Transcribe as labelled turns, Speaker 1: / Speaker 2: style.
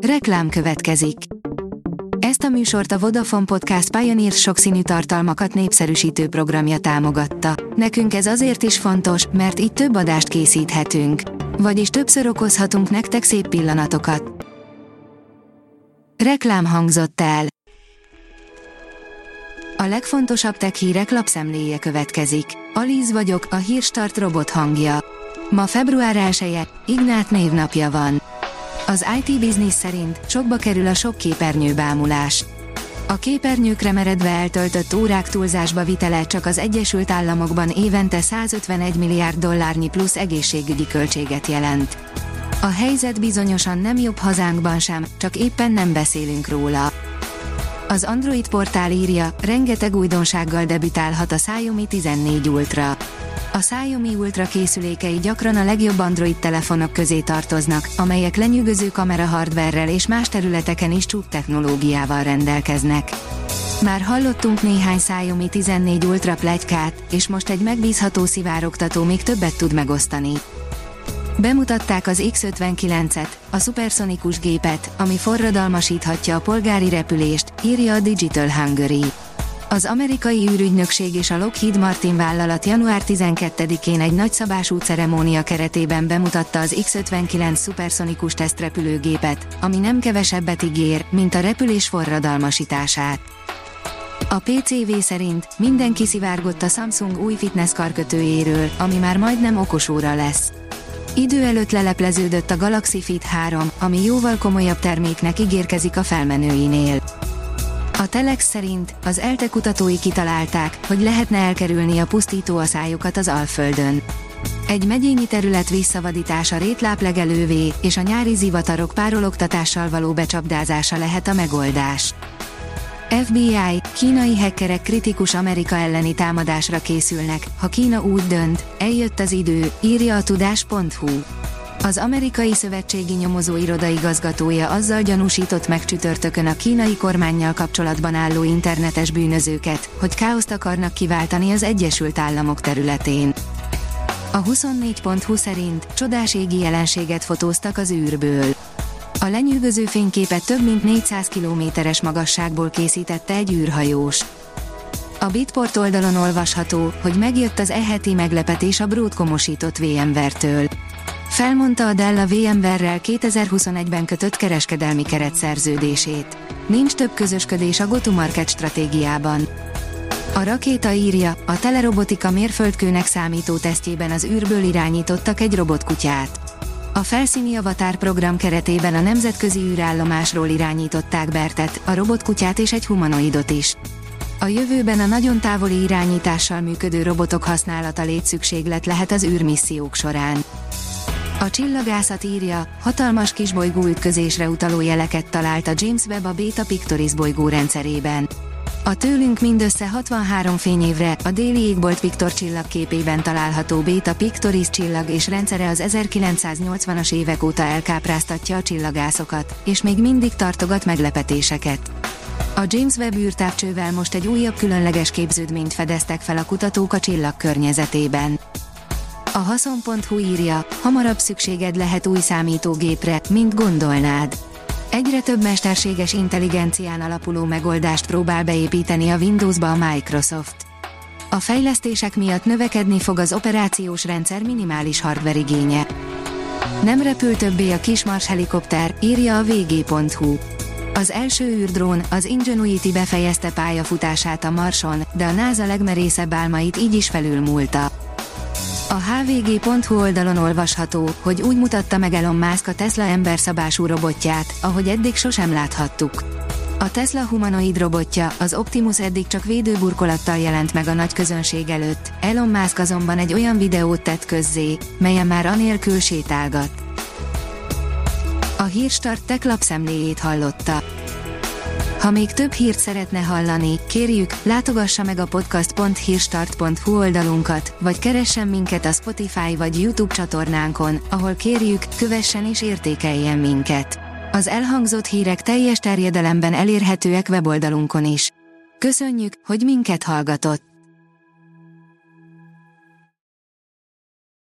Speaker 1: Reklám következik. Ezt a műsort a Vodafone Podcast Pioneer sokszínű tartalmakat népszerűsítő programja támogatta. Nekünk ez azért is fontos, mert így több adást készíthetünk. Vagyis többször okozhatunk nektek szép pillanatokat. Reklám hangzott el. A legfontosabb tech hírek lapszemléje következik. Alíz vagyok, a Hírstart robot hangja. Ma február 1-e, Ignát névnapja van. Az IT Business szerint sokba kerül a sok képernyőbámulás. A képernyőkre meredve eltöltött órák túlzásba vitele csak az Egyesült Államokban évente $151 milliárd plusz egészségügyi költséget jelent. A helyzet bizonyosan nem jobb hazánkban sem, csak éppen nem beszélünk róla. Az Android portál írja, rengeteg újdonsággal debütálhat a Xiaomi 14 Ultra. A Xiaomi Ultra készülékei gyakran a legjobb Android telefonok közé tartoznak, amelyek lenyűgöző kamera hardverrel és más területeken is csúcs technológiával rendelkeznek. Már hallottunk néhány Xiaomi 14 Ultra pletykát, és most egy megbízható szivárogtató még többet tud megosztani. Bemutatták az X-59-et, a szuperszonikus gépet, ami forradalmasíthatja a polgári repülést, írja a Digital Hungary. Az amerikai űrügynökség és a Lockheed Martin vállalat január 12-én egy nagyszabású ceremónia keretében bemutatta az X-59 szuperszonikus tesztrepülőgépet, ami nem kevesebbet ígér, mint a repülés forradalmasítását. A PCV szerint mindenki szivárgott a Samsung új fitness karkötőjéről, ami már majdnem okosóra lesz. Idő előtt lelepleződött a Galaxy Fit 3, ami jóval komolyabb terméknek ígérkezik a felmenőinél. A Telex szerint az ELTE kutatói kitalálták, hogy lehetne elkerülni a pusztító aszályokat az Alföldön. Egy megyényi terület visszavadítása rétláplegelővé és a nyári zivatarok párologtatással való becsapdázása lehet a megoldás. FBI, kínai hackerek kritikus Amerika elleni támadásra készülnek, ha Kína úgy dönt, eljött az idő, írja a tudás.hu. Az amerikai szövetségi nyomozóiroda igazgatója azzal gyanúsított meg csütörtökön a kínai kormánnyal kapcsolatban álló internetes bűnözőket, hogy káoszt akarnak kiváltani az Egyesült Államok területén. A 24.hu szerint csodás égi jelenséget fotóztak az űrből. A lenyűgöző fényképet több mint 400 kilométeres magasságból készítette egy űrhajós. A Bitport oldalon olvasható, hogy megjött az heti meglepetés a Broadcom-osított VMware-től. Felmondta a Dell a VMware-rel 2021-ben kötött kereskedelmi keretszerződését. Nincs több közösködés a go-to-market stratégiában. A Rakéta írja, a telerobotika mérföldkőnek számító tesztjében az űrből irányítottak egy robotkutyát. A felszíni Avatar program keretében a nemzetközi űrállomásról irányították Bertet, a robotkutyát és egy humanoidot is. A jövőben a nagyon távoli irányítással működő robotok használata létszükséglet lehet az űrmissziók során. A csillagászat írja, hatalmas kisbolygó ütközésre utaló jeleket talált a James Webb a Beta Pictoris bolygó rendszerében. A tőlünk mindössze 63 fényévre a déli égbolt Victor csillagképében található Beta Pictoris csillag és rendszere az 1980-as évek óta elkápráztatja a csillagászokat, és még mindig tartogat meglepetéseket. A James Webb űrtávcsővel most egy újabb különleges képződményt fedeztek fel a kutatók a csillag környezetében. A haszon.hu írja, hamarabb szükséged lehet új számítógépre, mint gondolnád. Egyre több mesterséges intelligencián alapuló megoldást próbál beépíteni a Windowsba a Microsoft. A fejlesztések miatt növekedni fog az operációs rendszer minimális hardware igénye. Nem repül többé a kis Mars helikopter, írja a vg.hu. Az első űrdrón, az Ingenuity befejezte pályafutását a Marson, de a NASA legmerészebb álmait így is felülmúlta. A hvg.hu oldalon olvasható, hogy úgy mutatta meg Elon Musk a Tesla emberszabású robotját, ahogy eddig sosem láthattuk. A Tesla humanoid robotja, az Optimus eddig csak védőburkolattal jelent meg a nagy közönség előtt, Elon Musk azonban egy olyan videót tett közzé, melyen már anélkül sétálgat. A Hírstart tech lapszemléjét hallotta. Ha még több hírt szeretne hallani, kérjük, látogassa meg a podcast.hírstart.hu oldalunkat, vagy keressen minket a Spotify vagy YouTube csatornánkon, ahol kérjük, kövessen és értékeljen minket. Az elhangzott hírek teljes terjedelemben elérhetőek weboldalunkon is. Köszönjük, hogy minket hallgatott!